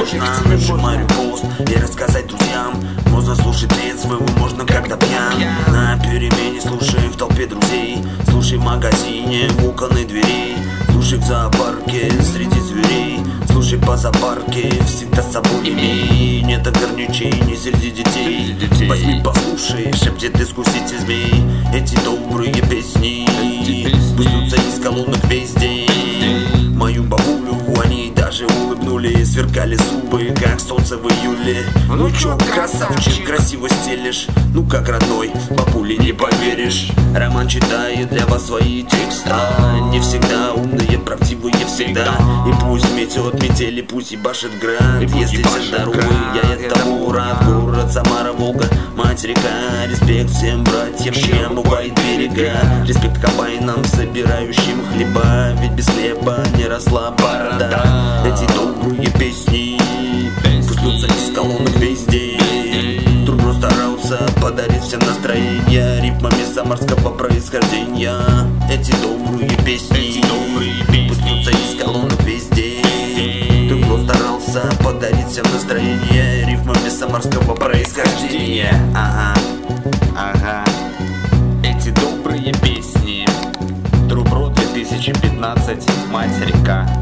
можно нажимаю пост и рассказать друзьям. Можно слушать трезвым, можно когда пьян. На перемене слушай в толпе друзей. Слушай в магазине, у окон и дверей. Слушай в зоопарке среди зверей. Слушай по зоопарке, всегда с собой имей. Нет ограничений среди детей. Возьми, послушай, шепчет искуситель змей. Эти добрые песни пустятся из колонок весь день. Мою бабулю они даже улыбнули. Сверкали зубы, как солнце в июле. Ну чё, красавчик, красиво стелишь. Ну как родной, бабуле не поверишь. Роман читает для вас свои текста. Не всегда умные, правдивые всегда. И пусть метет метели, пусть и башит град. Если все здоровы, я этому рад. Город Самара, Волга, мать река. Респект всем братьям, не омывает берега. Респект комбайнам, собирающим хлеба. Ведь без хлеба не росла борода. Эти добрые песни пустятся из колонок весь день. Трудно старался подарить всем настроение ритмами самарского происхождения. Эти добрые песни пустятся из колонок весь день. Трудно старался подарить всем настроение ритмами самарского происхождения. Ага. Эти добрые песни. Трубро 2015, мать река.